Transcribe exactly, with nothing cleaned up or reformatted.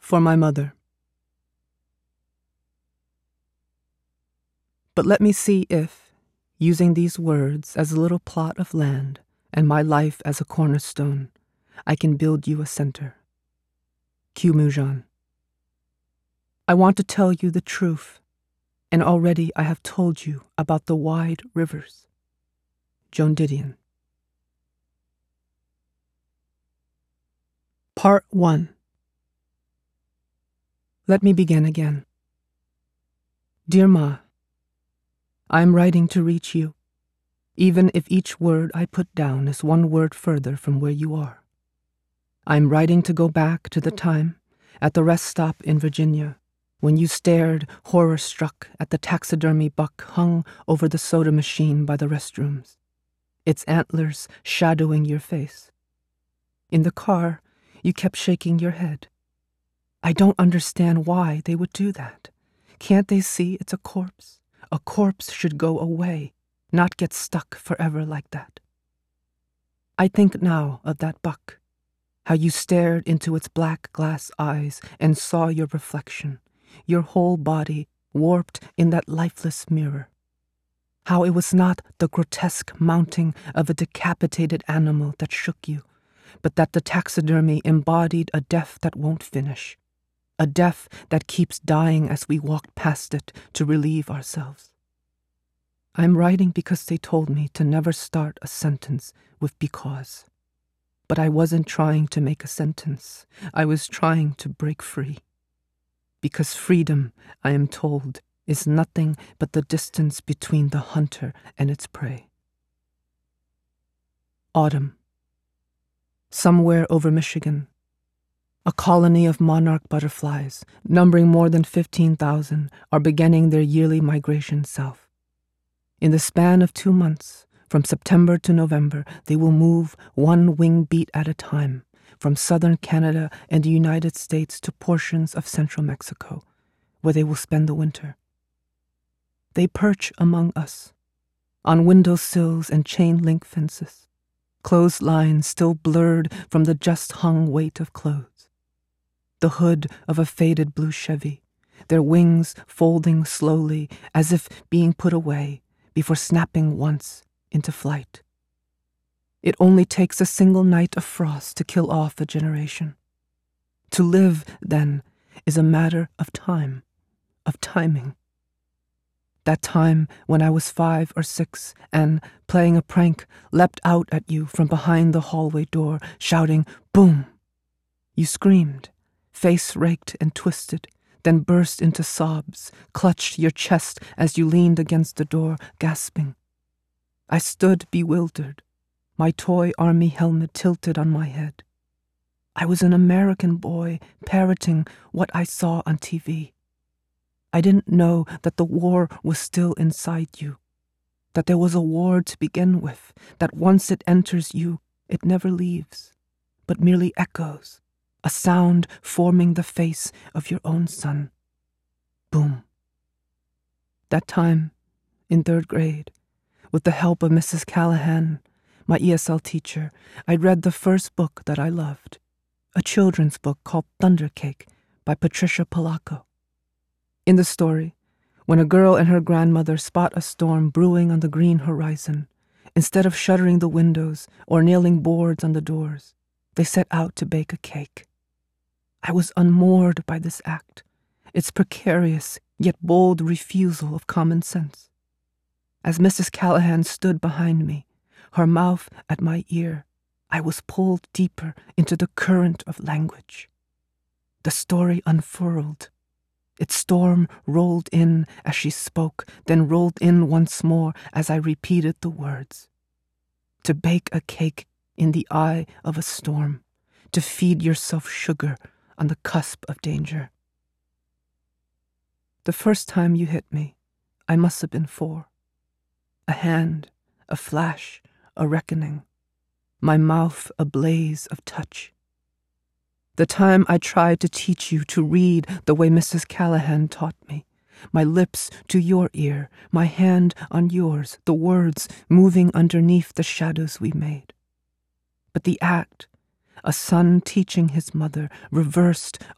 For my mother. But let me see if, using these words as a little plot of land and my life as a cornerstone, I can build you a center. Q. Mujan. I want to tell you the truth, and already I have told you about the wide rivers. Joan Didion. Part one. Let me begin again. Dear Ma, I am writing to reach you, even if each word I put down is one word further from where you are. I am writing to go back to the time at the rest stop in Virginia when you stared, horror-struck, at the taxidermy buck hung over the soda machine by the restrooms, its antlers shadowing your face. In the car, you kept shaking your head. I don't understand why they would do that. Can't they see it's a corpse? A corpse should go away, not get stuck forever like that. I think now of that buck, how you stared into its black glass eyes and saw your reflection, your whole body warped in that lifeless mirror. How it was not the grotesque mounting of a decapitated animal that shook you, but that the taxidermy embodied a death that won't finish, a death that keeps dying as we walk past it to relieve ourselves. I'm writing because they told me to never start a sentence with because. But I wasn't trying to make a sentence. I was trying to break free. Because freedom, I am told, is nothing but the distance between the hunter and its prey. Autumn. Somewhere over Michigan, a colony of monarch butterflies, numbering more than fifteen thousand, are beginning their yearly migration south. In the span of two months, from September to November, they will move one wing beat at a time, from southern Canada and the United States to portions of central Mexico, where they will spend the winter. They perch among us, on windowsills and chain-link fences, clotheslines still blurred from the just-hung weight of clothes, the hood of a faded blue Chevy, their wings folding slowly as if being put away before snapping once into flight. It only takes a single night of frost to kill off a generation. To live, then, is a matter of time, of timing. That time when I was five or six and, playing a prank, leapt out at you from behind the hallway door, shouting, "Boom!" You screamed, face raked and twisted, then burst into sobs, clutched your chest as you leaned against the door, gasping. I stood bewildered, my toy army helmet tilted on my head. I was an American boy parroting what I saw on T V. I didn't know that the war was still inside you, that there was a war to begin with, that once it enters you, it never leaves, but merely echoes, a sound forming the face of your own son. Boom. That time, in third grade, with the help of Missus Callahan, my E S L teacher, I read the first book that I loved, a children's book called Thunder Cake by Patricia Polacco. In the story, when a girl and her grandmother spot a storm brewing on the green horizon, instead of shuttering the windows or nailing boards on the doors, they set out to bake a cake. I was unmoored by this act, its precarious yet bold refusal of common sense. As Missus Callahan stood behind me, her mouth at my ear, I was pulled deeper into the current of language. The story unfurled. Its storm rolled in as she spoke, then rolled in once more as I repeated the words. To bake a cake in the eye of a storm, to feed yourself sugar on the cusp of danger. The first time you hit me, I must have been four. A hand, a flash, a reckoning, my mouth a blaze of touch. The time I tried to teach you to read the way Missus Callahan taught me, my lips to your ear, my hand on yours, the words moving underneath the shadows we made. But the act, a son teaching his mother, reversed